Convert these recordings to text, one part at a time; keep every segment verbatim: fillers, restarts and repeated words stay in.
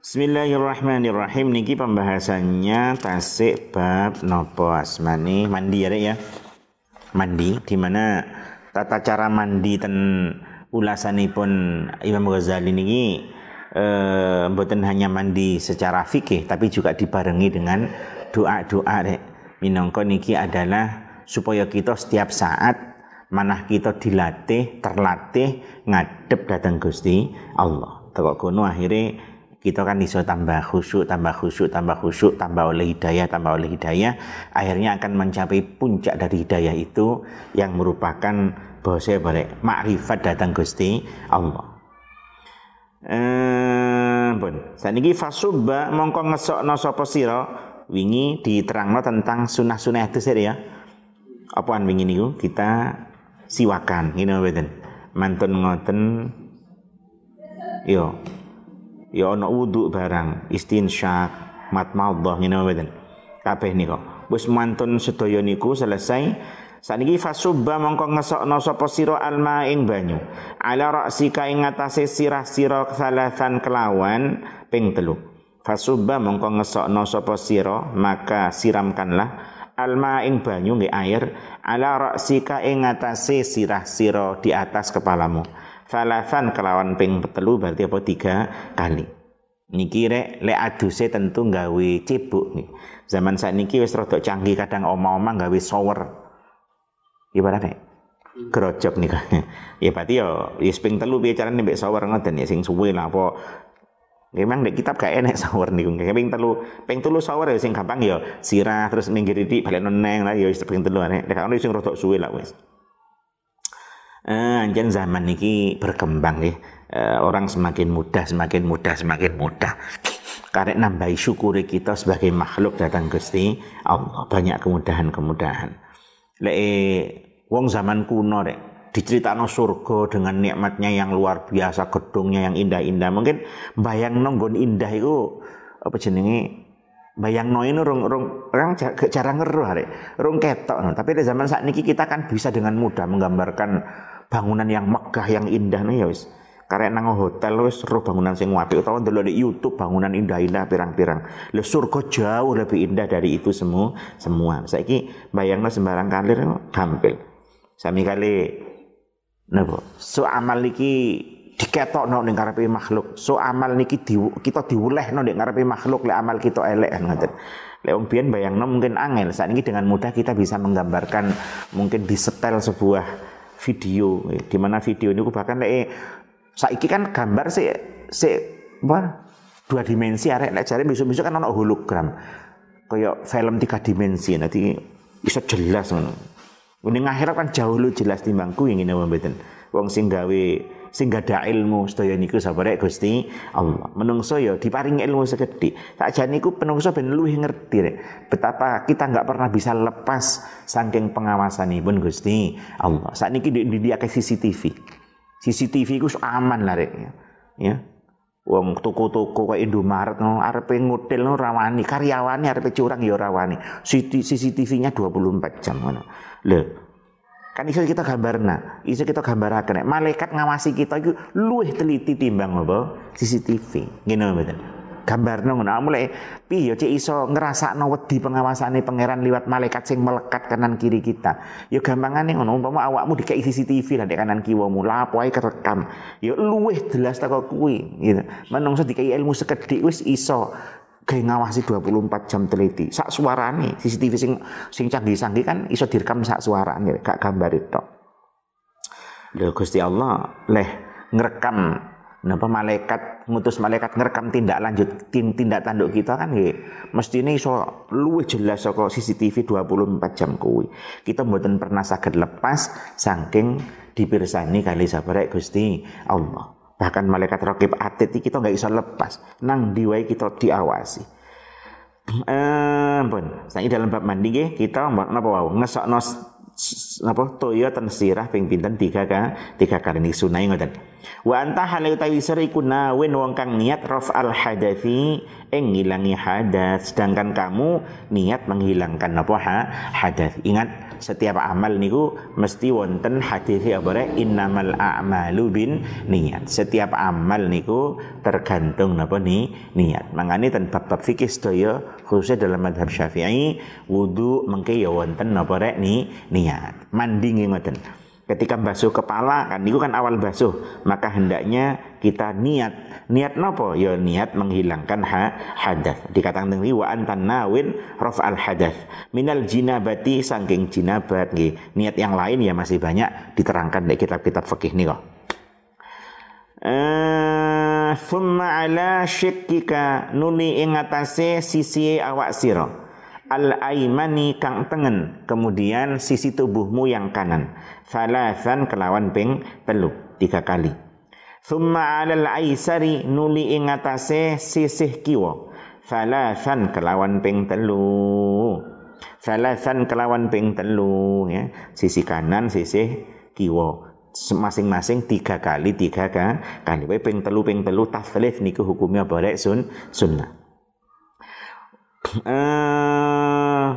Bismillahirrahmanirrahim. Niki pembahasannya tasik bab nopo asmani mandi ya, ya. Mandi di mana tata cara mandi ten ulasanipun Imam Ghazali niki eh, mboten hanya mandi secara fikih tapi juga dibarengi dengan doa-doa rek. Minangka niki adalah supaya kita setiap saat manah kita dilatih, terlatih ngadep datang Gusti Allah. Teko kono akhirnya kita kan bisa tambah khusyuk, tambah khusyuk, tambah khusyuk, tambah oleh hidayah, tambah oleh hidayah, akhirnya akan mencapai puncak dari hidayah itu yang merupakan bahasa balik makrifat datang Gusti Allah. Eh, pun. Saniki fasubba mongko ngesokno sapa sira wingi diterangno tentang sunah-sunah hadis ya. Apaan wingi niku kita siwakan, ngene mboten. Mantun ngoten yo. Ya ana wudu barang, istinsyak, matmadhah ngene mboten. Kabeh nika. Wis mantun sedaya niku selesai. Saniki fasubba mongko ngesokno sapa sira alma ing banyu. Ala ra'sika ing atase sirah-sira salasan kelawan ping telu. Fasubba mongko ngesokno sapa sira, maka siramkanlah alma ing banyu nggih air ala ra'sika ing atase sirah-sira di atas kepalamu. Salasan kelawan ping telu berarti apa tiga kali. Niki rek lek aduse tentu gawe cebuk nih. Zaman sakniki wis rada canggih kadang oma-oma gawe shower. Ibaratnya grojok nih kan. Ya berarti yo wis ping telu piye carane mbek shower ngoten ya sing suwe lah apa. Memang nek kitab gak enek shower niku. Ping telu, ping telu shower ya sing gampang ya sirah terus minggir iki balik neng lah ya wis ping telu nek. Nek ono sing rada suwe lah wis. Eh, anjen zaman niki berkembang ya. Eh, orang semakin mudah, semakin mudah, semakin mudah. Karena nambahi syukuri kita sebagai makhluk datang Gusti Allah, banyak kemudahan-kemudahan. Lek wong zaman kuno rek diceritakno surga dengan nikmatnya yang luar biasa, gedungnya yang indah-indah. Mungkin bayangno nggon indah iku apa jenenge? Bayangno ini rong rong orang jarang ngeruh rek. Rong ketok no. Tapi di zaman saat niki kita kan bisa dengan mudah menggambarkan bangunan yang megah, yang indah nih ya wis. Karena nang hotel wis roh bangunan sing apik utawa ndelok di YouTube bangunan indah-indah pirang-pirang. Lha surga jauh lebih indah dari itu semua. Semua. Saiki bayangno sembarang kalir gampil. Sami kali napa? So amal iki diketokno ning ngarepe makhluk. So amal niki di, kita diwulehno ning ngarepe makhluk lek amal kita elek kan ngoten. Lek wong biyen bayangno mungkin angel. Saat ini dengan mudah kita bisa menggambarkan mungkin disetel sebuah video di mana video ini bahkan lek saiki kan gambar sih si apa dua dimensi arek lek jare besok-besok kan ono hologram kayak film tiga dimensi nanti bisa jelas ngono. Ning akhirat kan jauh lu jelas timbang kuwi ngene mboten. Wong sing gawe sing gada ilmu sedaya niku sapa rek Gusti Allah. Menungso ya diparingi ilmu sekedhik. Sakjane niku penungso ben luwih ngerti rek betapa kita enggak pernah bisa lepas saking pengawasanipun Gusti Allah. Sakniki didiake C C T V. C C T V ku aman lah rek ya. Ya. Wong toko-toko kaya Indomaret no arepe ngutil no rawani, karyawane arepe curang ya rawani. C C T V-nya dua puluh empat jam ngono. Lho, kan iso kita gambarna, iso kita gambaraken nek malaikat ngawasi kita iku luwih teliti timbang apa C C T V. Ngene mboten. Gambarno ngono mulai piye cek iso ngrasakno wedi pengawasane pangeran liwat malaikat sing melekat kanan kiri kita. Ya gampangane ngono umpama awakmu dikek C C T V lan kanan kiwamu lha apa ae kerekam. Ya luwih jelas teko kuwi gitu. Menungso dikei ilmu sekedhik wis iso gawe ngawasi dua puluh empat jam teliti. Sak suarane C C T V sing sing canggih-canggih kan iso direkam sak suarane gak gambar itu. Lho Gusti Allah leh ngrekam napa malaikat ngutus malaikat ngerekam tindak lanjut tindak tanduk kita kan nggih mestine iso luwih jelas saka C C T V dua puluh empat jam kuwi. Kita mboten pernah saged lepas saking dipirsani kali sabarek Gusti Allah. Bahkan malaikat raqib atid kita nggak bisa lepas nang diwai kita diawasi. Eh pun saiki dalam bab mandi nggih kita napa wau ngesokno napa toya ten sirah ping pinten tiga ka tiga kali ni sunai ngoten. Wa anta hale utawi sira iku nawin wong kang niat raf'al hadatsi ing ngilangi hadas sedangkan kamu niat menghilangkan apa ha hadas. Ingat setiap amal niku mesti wonten hadis apa rek innamal a'malu bin niat. Setiap amal niku tergantung napa ni niat. Mangane ten bab-bab fikih sedaya khususnya dalam mazhab Syafi'i wudu mengke ya wonten napa rek ni niat. Mandi nggih ngoten. Ketika basuh kepala kan niku kan awal basuh, maka hendaknya kita niat. Niat napa? Ya niat menghilangkan ha, hadas. Dikatakan teng wa antan nawin raf'al hadas. Minal jinabati saking jinabat nggih. Niat yang lain ya masih banyak diterangkan di kitab-kitab fikih nika. Eh, summa ala syikkika nuli ing atase sisi awak sira. Al-aimani kang tengen, kemudian sisi tubuhmu yang kanan. Salasan kelawan ping telu, tiga kali. Summa alal aisari nuli ing atase sisih kiwa. Salasan kelawan ping telu. Salasan kelawan ping telu ya. Sisi kanan, sisi kiwa. Masing-masing tiga kali, tiga kali. Wae ping telu ping telu tasrif niku hukumnya barek sun sunnah. Eh,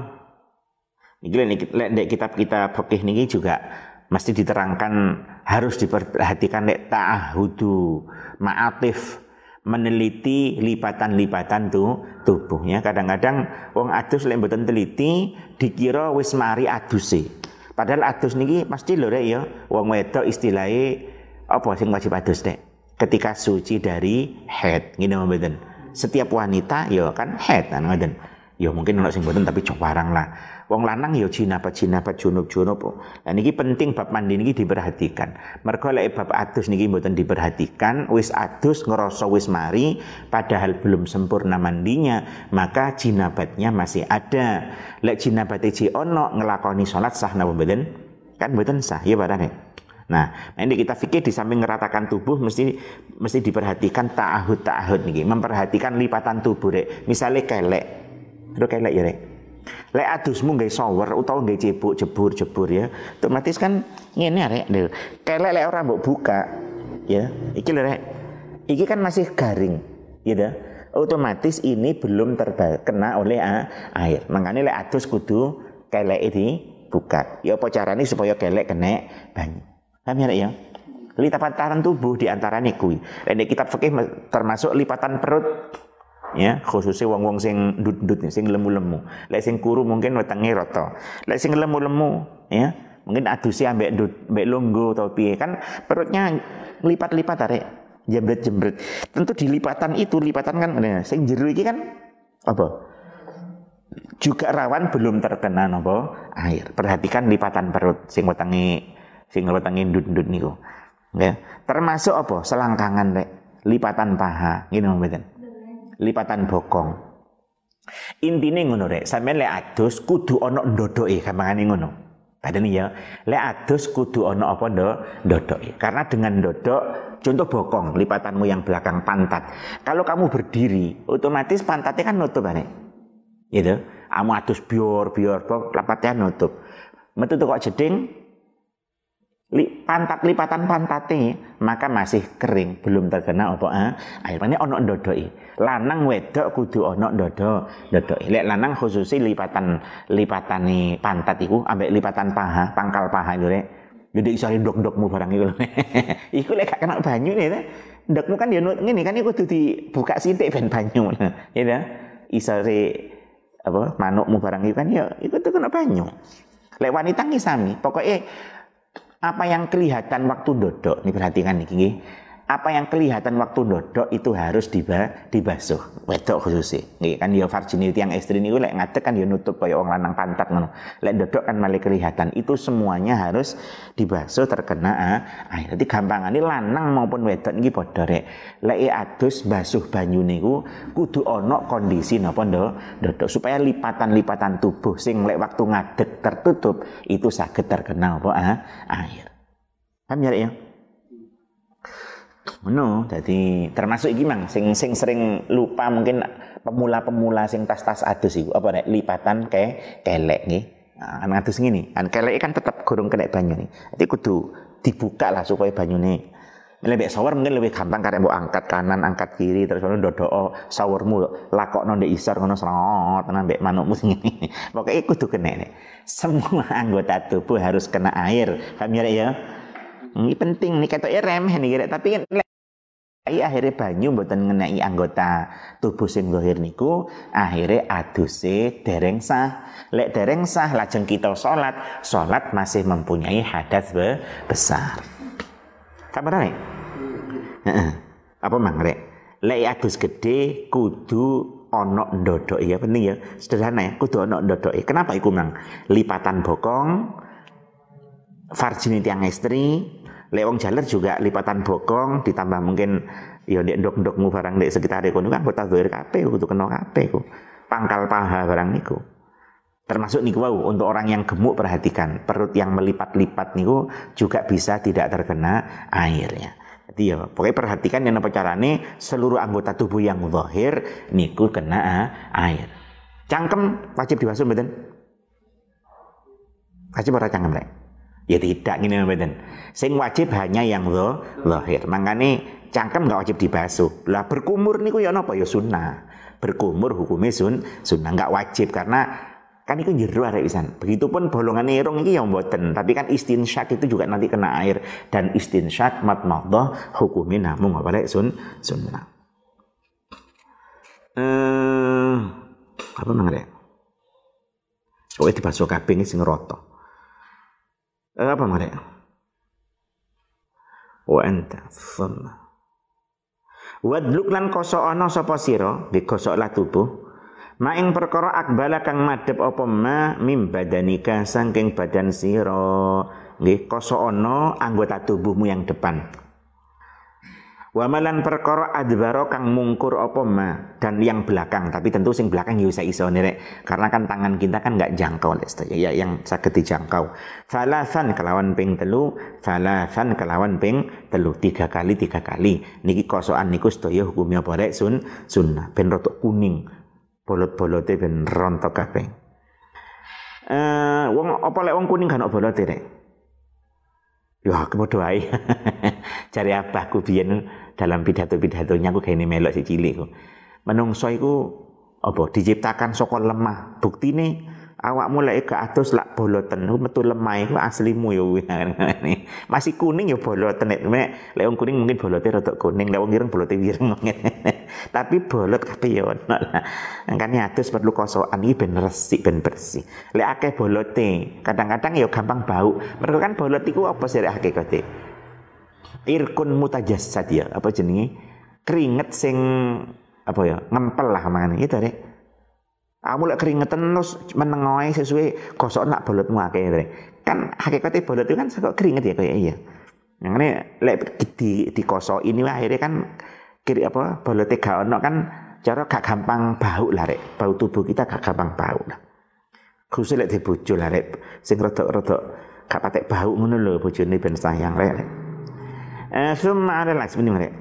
ini lek kitab-kitab fikih niki juga mesti diterangkan harus diperhatikan lek ta'ahudu ma'atif meneliti lipatan-lipatan tuh tubuhnya. Kadang-kadang wong adus lek mboten teliti dikira wis mari aduse. Padahal adus niki pasti lho rek ya wong wedok istilahe apa sing wajib adus nek ketika suci dari haid ngene mboten. Setiap wanita ya kan haid kan ngoten. Ya mungkin ana sing mboten tapi cobarang lah. Wong lanang ya jinabat-jinabat junub-junub. Lah niki penting bab mandi niki diperhatikan. Mergo lek bab adus niki mboten diperhatikan, wis adus ngerasa wis mari padahal belum sempurna mandinya, maka jinabatnya masih ada. Lek jinabate ji ono nglakoni salat sah napa mboten? Kan mboten sah ya barane. Nah, ini kita fikir di samping ngeratakan tubuh mesti mesti diperhatikan ta'ahud ta'ahud niki, memperhatikan lipatan tubuh rek. Misale kelek. Lho kelek ya rek. Lek adusmu nggae shower utawa nggae cebok jebur-jebur ya, otomatis kan ngene rek. Kelek lek ora mbok buka ya. Iki lho rek. Iki kan masih garing, ya dah. Otomatis ini belum terkena oleh air. Makanya lek adus kudu kelek iki buka. Ya apa carane supaya kelek kena banyu. Paham ya ya? Lipatan tubuh di antaranya kuwi. Nek kitab fikih termasuk lipatan perut. Ya, khususnya wong-wong sing ndut-ndut sing lemu-lemu. Lek sing kuru mungkin wetenge rata. Lek sing lemu-lemu ya, mungkin aduse ambek ndut, ambek longgo atau piye kan perutnya lipat-lipat arek, jembret-jembret. Tentu di lipatan itu, lipatan kan nah, sing jero iki kan apa? Juga rawan belum terkena napa air. Perhatikan lipatan perut sing wetenge sing wetenge ndut-ndut niku. Ya, termasuk apa? Selangkangan rek, lipatan paha, ngene mboten. Lipatan bokong. Intine ngono rek, sampeyan lek adus kudu ana ndodoke, gampangane ngono. Padahal ya, lek adus kudu ana apa ndo ndodoke. Karena dengan ndodok, contoh bokong, lipatanmu yang belakang pantat. Kalau kamu berdiri, otomatis pantatnya kan nutup rek. Gitu. Kamu adus bior-bior, lapatnya nutup. Metu kok jeding li, pantat lipatan pantate maka masih kering, belum terkena apa ah, air. Ini ono ndodoki. Lanang wedok kudu ono ndodo ndodoki. Lek lanang khususnya lipatan lipatane pantat iku ambek lipatan paha, pangkal paha iku rek. Jadi iso ndok-ndokmu barang iku. Iku lek gak kena banyu nih, ndokmu kan ya ngene kan iku kudu dibuka sithik ben banyu. Ya ta? Iso apa manukmu barang iku kan ya iku tuh kena banyu. Lek wanita ki sami, pokoknya apa yang kelihatan waktu dodok, ini perhatikan nih, apa yang kelihatan waktu dodok itu harus diba, dibasuh, wedok khususnya, nih kan ya virginity yang ekstrim itu, lek ngadek kan ya nutup kayak orang lanang pantat, ngono, lek dodok kan malah kelihatan, itu semuanya harus dibasuh terkena ah, air. Jadi gampangannya lanang maupun wedok ini podo rek, lek adus basuh banyu niku, kudu ono kondisi napa ndo, dodok supaya lipatan-lipatan tubuh sing lek waktu ngadek tertutup itu saged terkena apa ah, air. Paham ya ya? No, jadi termasuk iki mang sing sing sering lupa mungkin pemula-pemula sing tas-tas adus iku apa nek lipatan ke kelek nggih. Nah, kan adus ngene, kan kelek kan tetap gorong kena banyu nih. Jadi kudu dibuka lah supaya banyune Lebih shower mungkin lebih gampang karena mau angkat kanan, angkat kiri, terus ngono ndodok showermu lakokno ndek isor ngono slot tenan mbek manukmu sing ngene. Pokoke kudu kena nek. Semua anggota tubuh harus kena air. Paham ya, ya? Ini penting nih ketoke remeh nih tapi kan akhirnya banyu mboten ngenai anggota tubuh sing zahir niku akhirnya aduse dereng sah. Lek dereng sah lajeng kita salat, salat masih mempunyai hadas be besar. Kabar nek? Heeh. Apa mang rek? Lek adus gede kudu ana ndodoke ya penting ya. Sederhana ya, kudu ana ndodoke. Kenapa iku mang? Lipatan bokong, vargine tiang istri, lek wong jaler juga lipatan bokong ditambah mungkin ya ndek ndok-ndokmu barang ndek sekitar kono kan kota zahir kabeh kudu kena kabeh ku. Pangkal paha barang niku. Termasuk niku wau untuk orang yang gemuk perhatikan perut yang melipat-lipat niku juga bisa tidak terkena airnya. Jadi ya pokoknya perhatikan yang apa carane seluruh anggota tubuh yang zahir niku kena air. Cangkem wajib dibasuh mboten? Wajib ora cangkem rek? Ya tidak ngene mboten. Sing wajib hanya yang zahir. Mangkane cangkem enggak wajib dibasuh. Lah berkumur niku ya napa ya sunnah. Berkumur hukumnya sun sunnah enggak wajib karena kan itu jero arek pisan. Begitupun bolongan irung iki ya mboten, tapi kan istinsyak itu juga nanti kena air dan istinsyak matmadhah hukumnya namung apa rek sun sunnah. Eh apa mangre? Kowe dibasuh kabeh sing rata. Eh apa mangre? Wa anta thumma wadluk lan kosok ana sapa sira digosoklah tubuh maing perkara akbala kang madhep apa ma mim badanika saking badan sira nggih kosok ana anggota tubuhmu yang depan wa malan perkara adbara kang mungkur apa ma dan yang belakang tapi tentu sing belakang ya bisa iso nek karena kan tangan kita kan enggak jangkau ya yang saged dijangkau salasan kelawan ping telu salasan kelawan ping telu tiga kali tiga kali niki kosokan niku sedaya hukumnya apa rek sun sunnah ben rada kuning bolot-bolote ben rontok kabeh. Eh wong apa lek wong kuning kan bolote rek. Ya padha wae. Jare abahku biyen dalam pidato-pidatonya aku gaene melok si cilik ku. Menungso iku apa diciptakan saka lemah. Buktine awakmu lek gak adus lak boloten metu lemah iku aslimu ya ngene. Masih kuning ya boloten nek lek wong kuning mungkin bolote rada kuning, lek wong ireng bolote ireng ngene. Tapi bolot kabeh ya ono lah. Angkane adus perlu kosokan iki ben resik ben bersih. Lek akeh bolote, kadang-kadang ya gampang bau. Mergo kan bolot iku apa sih rek hakikate? Irkun mutajassad ya, apa jenenge? Keringet sing apa ya? Ngempel lah mangane itu rek. Kamu lek keringetan terus menengoe sesuai gosok nak bolotmu akeh rek. Kan hakikate bolot itu kan kok keringet ya kayak iya. Mangane lek di dikosok ini akhirnya kan kiri apa bolote gak ono kan cara gak gampang bau lah rek. Bau tubuh kita gak gampang bau lah. Khusus lek di bojo lah rek sing rada-rada gak patek bau ngono lho bojone ben sayang rek. Eh summa ala lasmini rek.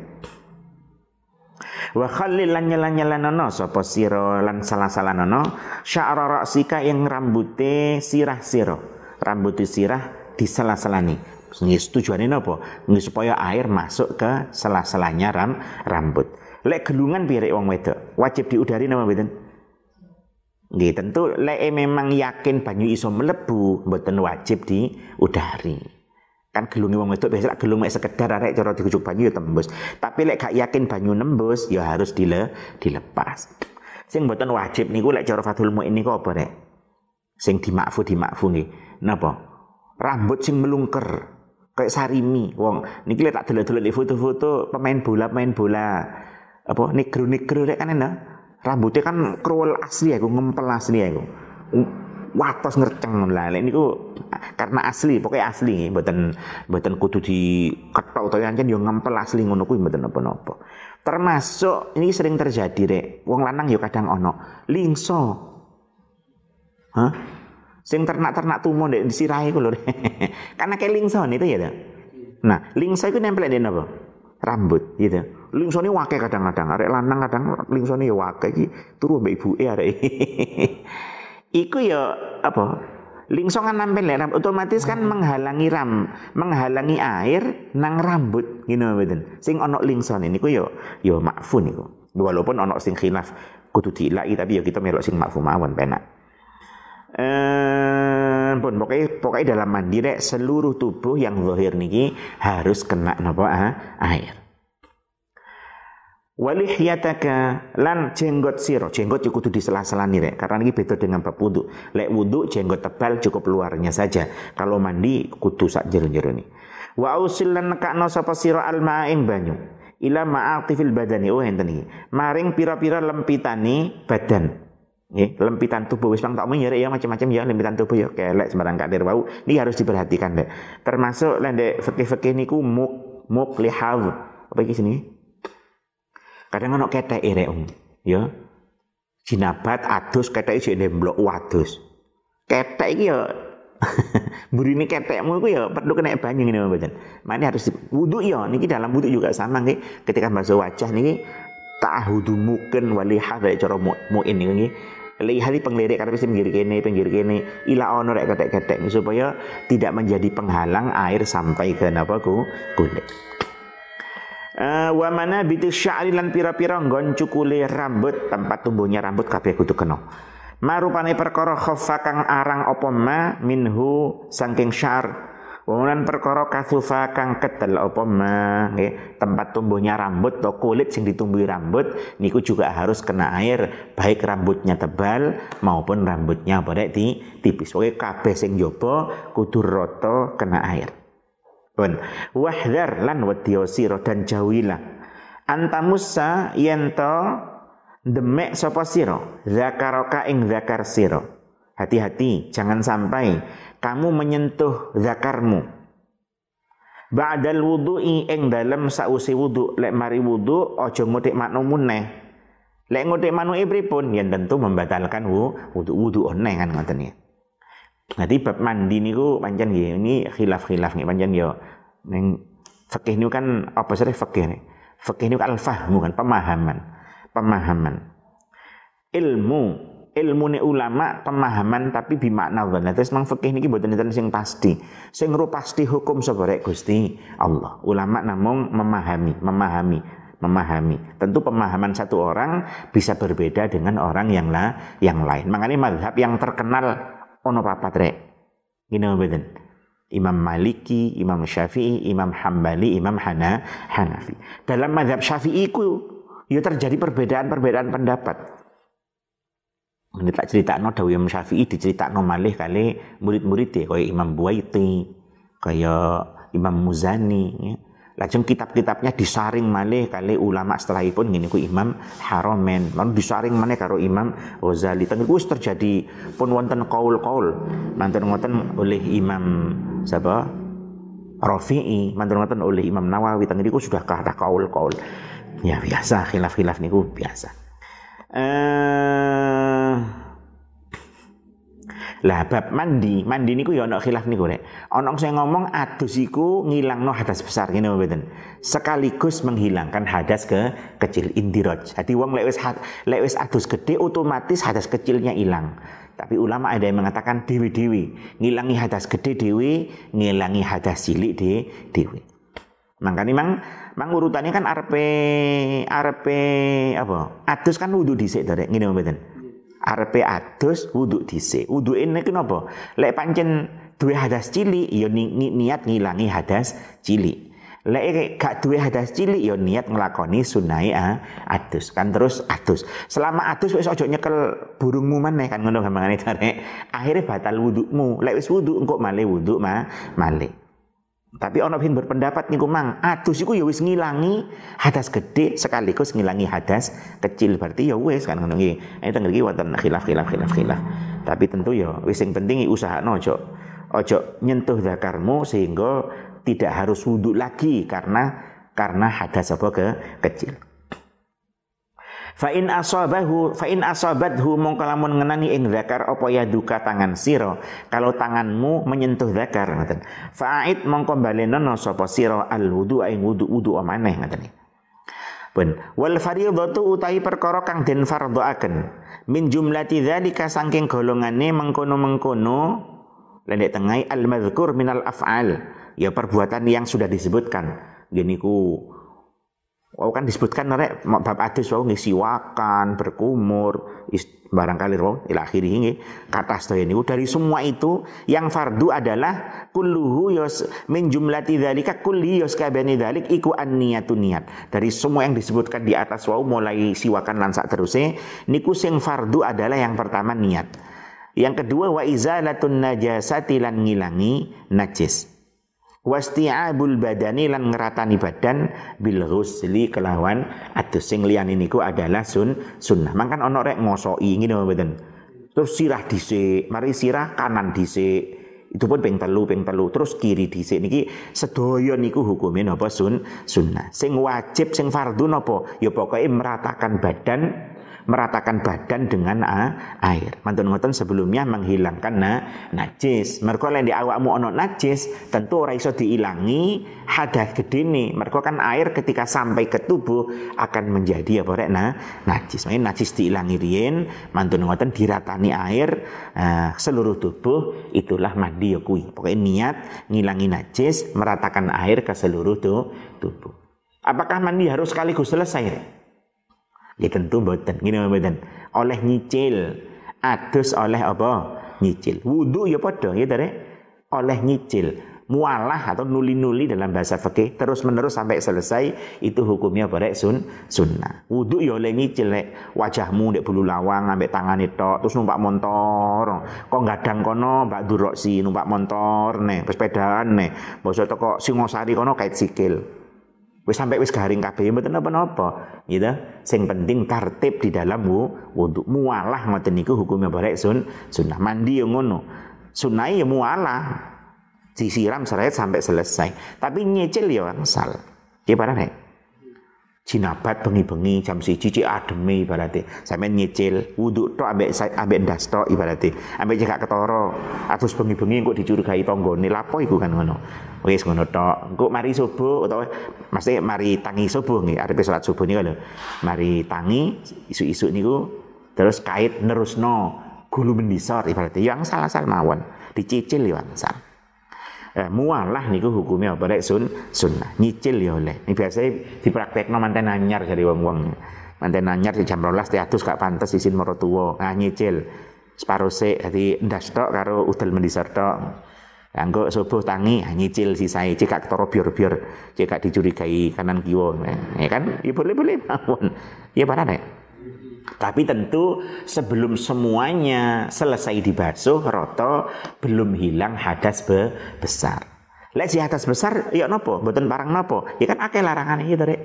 Wa khallil lan nyelan-nyelanana sapa sira lan salah-salanono sya'ra ra'sika yang rambute sirah sira. Rambute sirah disela-selani. Nggih tujuane napa? Nggih supaya air masuk ke sela-selanya ram rambut. Lek gelungan piye wong wedok? Wajib diudari napa mboten? Nggih tentu lek memang yakin banyu iso mlebu mboten wajib diudari. Kan gelunge wong wedok biasa gelung mek sekedar arek cara dikucuk banyu ya tembus. Tapi lek gak yakin banyu nembus ya harus dile, dilepas. Sing mboten wajib niku lek cara Fathul Muin niku apa rek? Sing dimakfu dimakfu nggih. Napa? Rambut sing melungker. Kayak sarimi, wong niki lek tak delok-delok di foto-foto pemain bola pemain bola apa negro-negro rek kan enak rambutnya kan krul asli aku ngempel asli aku watos ngerceng lah lek niku karena asli pokoknya asli mboten mboten kudu diketok utawa ancen yo ngempel asli ngono kuwi mboten napa-napa termasuk ini sering terjadi rek wong lanang yo kadang ono lingso hah sing ternak-ternak tumo ndek disirahe ku lho. Karena kayak lingson itu ya ta. Nah, lingso iku nempel ndek napa? Rambut gitu. Lingsone wake kadang-kadang arek lanang kadang lingsone ya wake iki turu mbek ibuke arek. Iku ya apa? Lingso kan nampil lek rambut otomatis kan menghalangi ram, menghalangi air nang rambut ngene mboten. Sing ana lingsone niku yo yo makfu niku. Walaupun ana sing khilaf kudu diilai tapi ya kita melok sing makfu mawon penak. Eh pun pokoknya pokoknya dalam mandi rek seluruh tubuh yang zahir niki harus kena napa ah, air. Walihyataka lan jenggot siro, jenggot cukup kudu disela-selani rek karena ini beda dengan bab wudu. Lek wudu jenggot tebal cukup luarnya saja. Kalau mandi kudu sak jero-jero ni. Wa usil lan nekakno sapa sira alma ing banyu ila ma'atifil badani oh enten iki. Maring pira-pira lempitane badan. Nggih, lempitan tubuh wis pang tak ya ya macam-macam ya lempitan tubuh ya kelek sembarang kadir wau. Ini harus diperhatikan dek. Termasuk lek fikih-fikih niku muk muk lihav. Apa iki sini? Kadang ana ketek rek ya. Jinabat adus ketek iki nemblok wadus. Ketek iki ya burine ketekmu iku ya perlu kena banyu ngene mboten. Mane harus wudu ya niki dalam wudu juga sama nggih. Ketika basuh wajah niki ta'hudu muken walihah rek cara muin niku nggih. Lihat di penglirik karena mesti pinggir kene, pinggir kene, ila ono rek ketek-ketek supaya tidak menjadi penghalang air sampai ke napa ku kulit. Uh, wa mana bitu sya'ri lan pira-pira nggon cukule rambut tempat tumbuhnya rambut kabeh kudu kena. Marupane perkara khaffa kang arang apa ma minhu saking syar. Wamunan perkara kasufa kang ketel apa ma nggih tempat tumbuhnya rambut atau kulit sing ditumbuhi rambut niku juga harus kena air baik rambutnya tebal maupun rambutnya bodek di tipis. Pokoke kabeh sing jaba kudu rata kena air. Pun wahdar lan wedya sira dan jauhilah antamussa yen to demek sapa sira zakaraka ing zakar sira. Hati-hati jangan sampai kamu menyentuh zakarmu ba'dal wudu'i ing dalem sausi wudu. Lek mari wudu aja ngothik makno muneh. Lek ngothik manuke pripun yen tentu membatalkan wudu wudu oneh kan ngoten ya. Nanti bab mandi niku pancen nggih ini khilaf-khilaf nggih pancen ya ning fikih niku kan apa sih fikih nih. Fikih niku al-fahmu kan pemahaman. Pemahaman. Ilmu ilmu ni ulama pemahaman tapi bimakna dzan. Terus mang fikih niki mboten enten sing pasti. Sing ro pasti hukum sapa rek Gusti Allah. Ulama namung memahami, memahami, memahami. Tentu pemahaman satu orang bisa berbeda dengan orang yang la, yang lain. Makanya mazhab yang terkenal ono papat rek. Ngene mboten. Imam Maliki, Imam Syafi'i, Imam Hambali, Imam Hana, Hanafi. Dalam mazhab Syafi'i ku ya terjadi perbedaan-perbedaan pendapat. Ini tak critakno dawuh Imam Syafi'i diceritakno malih kali murid-murid kaya Imam Buaiti, kaya Imam Muzani ya. Lajeng kitab-kitabnya disaring malih kali ulama setelahipun ngene ku Imam Haramen, lalu disaring malih karo Imam Ghazali. Teng iku wis terjadi pun wonten qaul-qaul. Mantun ngoten oleh Imam sapa? Rafi'i, mantun ngoten oleh Imam Nawawi. Teng niku sudah kathah qaul-qaul. Ya biasa khilaf-khilaf niku biasa. Eh lah bab mandi, mandi niku ya ana khilaf niku rek. Ana sing ngomong adus iku ngilangno hadas besar ngene mboten. Sekaligus menghilangkan hadas ke kecil indiraj. Jadi wong lek wis lek wis adus gede otomatis hadas kecilnya hilang. Tapi ulama ada yang mengatakan dewi-dewi, ngilangi hadas gede dewi, ngilangi hadas cilik de dewi. Makanya mang mang urutannya kan arepe arepe apa? Adus kan wudu dhisik to rek ngene mboten. Arepe adus wudu dhisik. Wuduke niku napa? Lek pancen duwe hadas cilik ya ni, ni, niat ngilangi hadas cilik. Lek gak duwe hadas cilik ya niat nglakoni sunnahe adus. Kan terus adus. Selama adus wis aja nyekel burungmu maneh kan ngono gampangane rek. Akhire batal wudumu. Lek wis wudu engko malih wudu mah malih. Tapi ana sing berpendapat niku mang adus iku ya wis ngilangi hadas gede sekaligus ngilangi hadas kecil berarti ya wis kan ngono nggih. Nek teng mriki wonten khilaf-khilaf khilaf-khilaf. Tapi tentu ya wis sing penting usahakno aja aja nyentuh zakarmu sehingga tidak harus wudu lagi karena karena hadas apa ke kecil. Fa in asabahu fa in asabathu mongko lamun ngenani ing zakar apa ya duka tangan sira kalau tanganmu menyentuh zakar ngoten fa'id mongko balenono sapa sira al wudu ing wudu wudu maneh ngoten pun wal fardhatu utahi perkara kang den fardhoaken min jumlati dzalika saking golongane mengkono-mengkono Lendek tengai al-madhkur minal af'al. Ya perbuatan yang sudah disebutkan. Gini ku oh kan disebutkan rek bab adus wau ngisi wakan, berkumur, barangkali roh ila akhirih nggih. Kata sedaya niku dari semua itu yang fardu adalah kulluhu yos min jumlati dzalika kulli yos kabani dzalik iku an-niyatun niat. Dari semua yang disebutkan di atas wau mulai siwakan lan sak teruse niku sing fardu adalah yang pertama niat. Yang kedua wa izalatun najasati lan ngilangi najis. Wasti'abul badani lan ngeratani badan bil ghusli kelawan adus sing liyane niku adalah sun sunnah. Mangkan ana rek ngosoki ngene mboten. Terus sirah dhisik, mari sirah kanan dhisik. Itu pun ping telu ping telu terus kiri dhisik niki sedaya niku hukume napa sun sunnah. Sing wajib sing fardhu napa? Ya pokoke meratakan badan meratakan badan dengan uh, air. Mantun ngoten sebelumnya menghilangkan na, najis. Mergo lek di awakmu ana najis, tentu ora iso diilangi hadas gedene. Mergo kan air ketika sampai ke tubuh akan menjadi apa rek na, najis. Makanya najis diilangi riyen, mantun ngoten diratani air uh, seluruh tubuh, itulah mandi ya kuwi. Pokoke niat ngilangi najis, meratakan air ke seluruh tu, tubuh. Apakah mandi harus sekaligus selesai? Ya tentu mboten, ngene mboten. Oleh nyicil, adus oleh apa? Nyicil. Wudu ya padha ya Rek. Oleh nyicil, mualah atau nuli-nuli dalam bahasa fikih terus menerus sampai selesai itu hukumnya apa Rek? Sun sunnah. Wudu ya oleh nyicil Rek. Wajahmu ndek bulu lawang ambek tangane tok terus numpak motor. Kok gadang kono Mbak Duroksi numpak motor nih, pesepedaan nih. Basa teko Singosari kono kait sikil. Wis sampai wis garing kabeh mboten napa-napa gitu. Sing penting tertib di dalam wudu. Mualah ngoten niku hukumnya barek sun sunnah. Mandi yo ngono. Sunnah ya mualah. Disiram seret sampai selesai. Tapi nyicil ya angsal. Ki parah nek. Jinabat bengi-bengi jam siji cik ademe ibarate. Sampeyan nyicil wudu tok ambek ambek ndas tok ibarate. Ambek cekak ketara. Atus bengi-bengi kok dicurigai tanggane. Lapo iku kan ngono. Wis ngono tok. Engko mari subuh utawa mesti mari tangi subuh nggih. Arepe salat subuh niku lho. Mari tangi isu-isu niku terus kait nerusno gulu mendisor ibarate. Yang salah-salah mawon. Dicicil ya angsal. Eh, mualah niku hukumnya apa rek sun sunnah nyicil ya oleh. Ini biasa dipraktekno manten anyar dari wong-wong. Manten anyar di jam rolas teatus gak pantes isin maratuwa. Nah nyicil separo sik dadi ndas tok karo udel mendisor tok. Anggo subuh tangi nyicil sisae cekak ketara bior-bior cekak dicurigai kanan kiwa. Ya kan ya boleh-boleh mawon. Ya para nek. Tapi tentu sebelum semuanya selesai dibasuh roto belum hilang hadas be besar. Lek si hadas besar ya nopo, mboten parang nopo. Ya kan akeh larangan iki to Rek.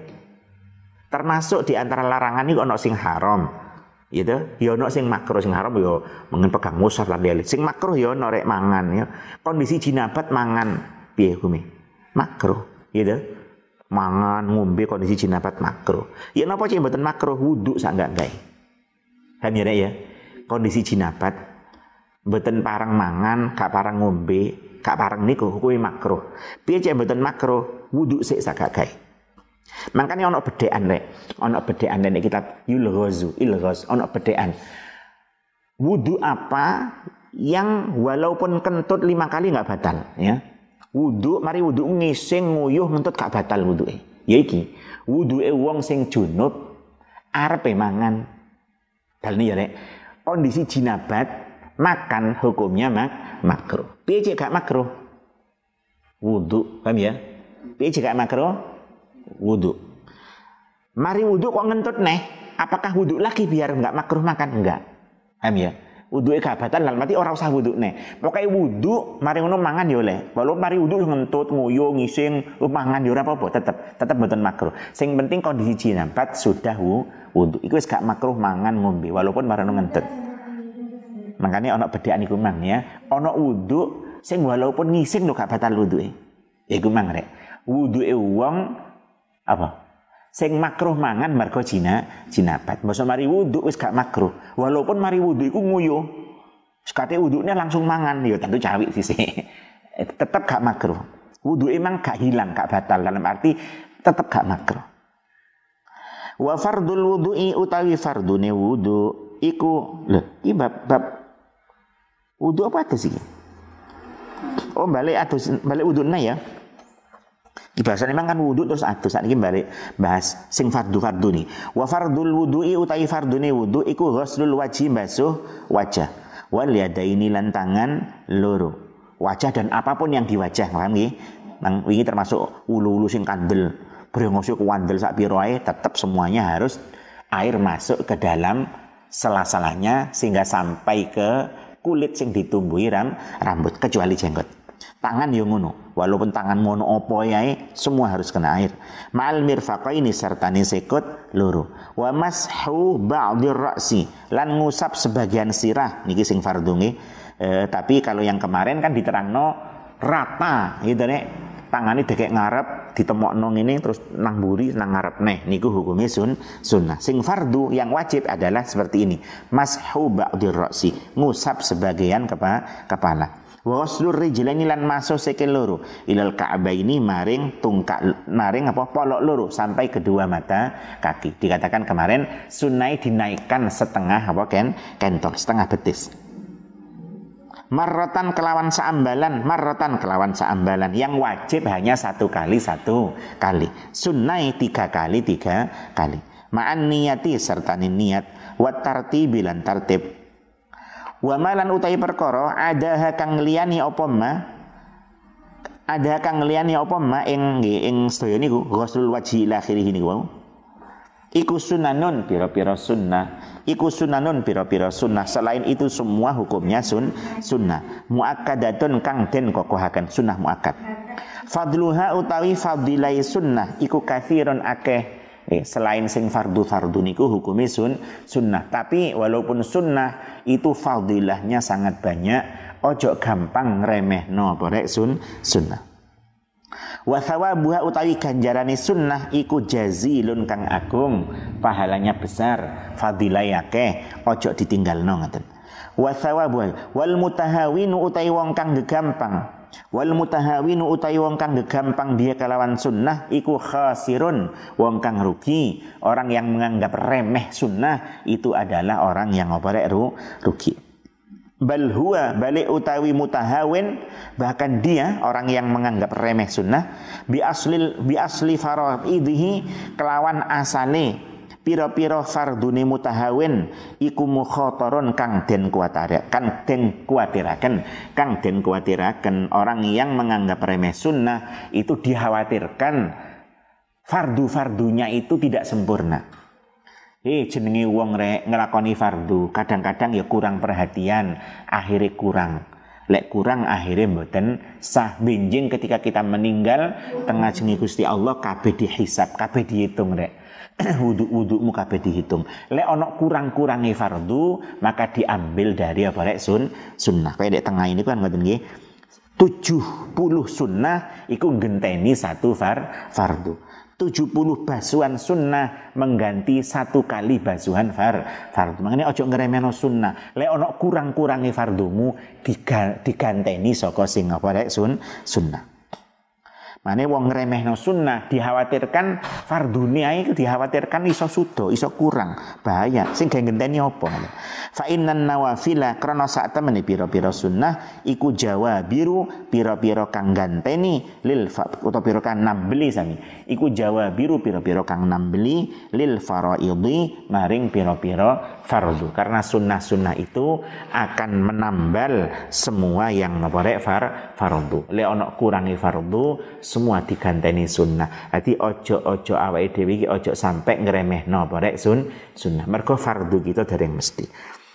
Termasuk di antara larangan iki ana sing haram. Gitu. Ya ana sing makruh, sing haram ya mengen pegang mushaf lan lele. Sing makruh ya ana rek mangan ya. Kondisi jinabat mangan piye hukume? Makruh, gitu. Mangan ngombe kondisi jinabat makruh. Ya napa cek mboten makruh wudu sak enggak gawe. Kan ya ya, kondisi jinabat mboten parang mangan, gak parang ngombe, gak parang niku kuwi makruh. Piye cek mboten makruh, wudu sik sak gak gawe. Makane ana bedhekan rek, ana bedhekan nek kitab Yulghazu, Ilghaz, ana bedhekan. Wudu apa yang walaupun kentut lima kali enggak batal, ya. Wudu, mari wudu ngising nguyuh ngentut gak batal wuduke. Ya iki, wuduke wong sing junub arepe mangan. Dalne ya rek, kondisi jinabat makan hukumnya mak makruh. Piye cek gak makruh? Wudu, paham ya? Piye cek gak makruh? Wudu. Mari wudu kok ngentut neh, apakah wudu lagi biar enggak makruh makan? Enggak. Paham ya? Wuduke gak batal lan mati ora usah wudu neh. Pokoke wudu mari ngono mangan ya oleh. Walau mari wudu ngentut, nguyuh, ngising, mangan ya ora apa-apa, tetep tetep mboten makruh. Sing penting kondisi jinabat sudah wudu. Iku wis gak makruh mangan ngombe walaupun marano ngentut. Makanya ana bedhekan iku mang ya. Ana wudu sing walaupun ngising lho gak batal wuduke. Iku mang rek. Wuduke wong apa? Sing makruh mangan mergo jina jinabat. Masa mari wudu wis gak makruh. Walaupun mari wudu iku nguyuh. Sekate wudune langsung mangan ya tentu cawik sisih. Tetep gak makruh. Wudu emang gak hilang, gak batal dalam arti tetep gak makruh. Wa fardul wudu'i utawi fardune wudu iku lho iki bab bab wudu apa itu sih? Oh balik adus balik wuduna ya. Bahasa memang kan wudu terus adus. Saat ini balik bahas sing fardu fardu nih. Wa fardul wudu'i utai fardune wudu iku ghuslul wajhi basuh wajah. Wal yadaini lan tangan loro. Wajah dan apapun yang di wajah, paham nggih? Nang wingi termasuk ulu-ulu sing kandel, brengose kuandel sak pira ae tetep semuanya harus air masuk ke dalam sela-selanya sehingga sampai ke kulit sing ditumbuhi ram, rambut kecuali jenggot. Tangan yo ngono. Walaupun tangan mono opo yae semua harus kena air. Ma'al mirfaqaini sertane sekut loro. Wa mashu ba'dhir ra'si lan ngusap sebagian sirah niki sing fardhu nggih. E, tapi kalau yang kemarin kan diterangno rata gitu nek. Tangane dekek ngarep ditemokno ngene terus nang mburi nang ngarep neh niku hukume sun sunnah. Sing fardu yang wajib adalah seperti ini. Mashu ba'dhir ra'si ngusap sebagian kepa, kepala. Wa ghuslur rijlaini lan masuk sikil loro ilal ka'baini maring tungkak maring apa polok loro sampai kedua mata kaki. Dikatakan kemarin sunai dinaikkan setengah apa ken kentol setengah betis. Marratan kelawan saambalan, marratan kelawan saambalan. Yang wajib hanya satu kali satu kali. Sunai tiga kali tiga kali. Ma'an niyati serta niat wa tartibi lan tartib. Wa malan utai perkara ada kang liyani apa ma ada kang liyani apa ma ing ing sedaya niku ghuslul wajhi ila akhirih niku wau iku sunanun pira-pira sunnah iku sunanun pira-pira sunnah selain itu semua hukumnya sun sunnah muakkadatun kang den kokohaken sunnah muakkad fadluha utawi fadilai sunnah iku kathirun akeh. Eh, selain sing fardu-fardu niku hukumnya sun, sunnah. Tapi walaupun sunnah itu fadilahnya sangat banyak, ojo gampang ngremehno apa rek sun sunnah. Wa thawabuha utawi ganjarane sunnah iku jazilun kang agung, pahalanya besar, fadilah akeh, ojo ditinggalno ngoten. Wa thawabuha wal mutahawinu utawi wong kang gegampang wal mutahawinu utai wong kang gegampang dia kalawan sunnah iku khasirun wong kang rugi. Orang yang menganggap remeh sunnah itu adalah orang yang apa rek rugi. Bal huwa balik utawi mutahawin bahkan dia orang yang menganggap remeh sunnah bi aslil bi asli faraidhi kelawan asale pira-pira fardune mutahawin iku mukhatarun kang den kuwatiraken kang den kuwatiraken kang den kuwatiraken orang yang menganggap remeh sunnah itu dikhawatirkan fardu-fardunya itu tidak sempurna. Eh jenenge wong rek ngelakoni fardu kadang-kadang ya kurang perhatian akhirnya kurang lek kurang akhirnya mboten sah. Benjing ketika kita meninggal tengah jengi Gusti Allah kabeh dihisab kabeh dihitung rek. Wudhu-wudhumu kabeh dihitung. Lek ono kurang-kurangi fardu maka diambil dari apa rek sun sunnah. Kayak dek tengah ini kan ngoten nggih. tujuh puluh sunnah iku ngenteni satu far fardu. tujuh puluh basuhan sunnah mengganti satu kali basuhan far fardu. Makanya ojo ngremehno sunnah. Lek ono kurang-kurangi fardumu diganteni saka sing apa rek sun sunnah. Mane wong ngremehno sunnah dikhawatirkan fardune ae dikhawatirkan iso sudo, iso kurang, bahaya. Sing gawe ngenteni apa? Fa innan nawafila krana sak temene pira-pira sunnah iku jawabiru pira-pira kang ganteni lil utawa pira kang nambeli sami. Iku jawabiru pira-pira kang nambeli lil faraidhi maring pira-pira fardu. Karena sunnah-sunnah itu akan menambal semua yang apa rek far fardu. Lek ana kurangi fardu semua diganteni sunnah. Jadi ojo-ojo awake dhewe iki ojo sampai ngremehno apa rek sun sunnah. Mergo fardu kita dereng mesti.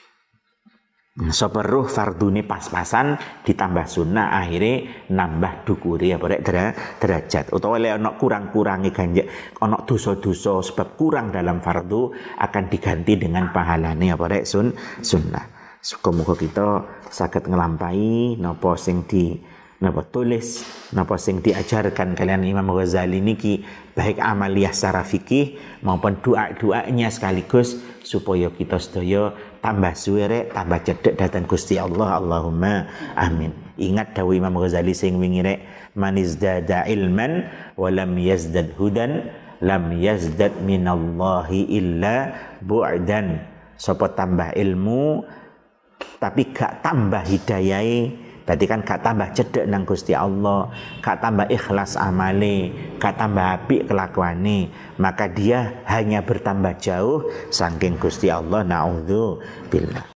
Seperuh fardune pas-pasan ditambah sunnah akhirnya nambah dukuri apa rek derajat. Utawa lek ana kurang-kurangi ganjek ana dosa-dosa sebab kurang dalam fardu akan diganti dengan pahalane apa rek sun sunnah. Muga-muga kita saged nglampahi napa sing di napa tulis napa sing diajarkan kalian Imam Ghazali niki baik amaliyah secara fikih maupun doa-doanya sekaligus supaya kita sedaya tambah suwe tambah cedek dhateng Gusti Allah. Allahumma amin. Ingat dawuh Imam Ghazali sing wingi rek manizdada ilman wa lam yazdad hudan lam yazdad minallahi illa bu'dan. Sapa tambah ilmu tapi gak tambah hidayahe Berarti kan gak tambah cedek nang Gusti Allah, gak tambah ikhlas amale, gak tambah apik kelakuane, maka dia hanya bertambah jauh saking Gusti Allah. Naudzubillah.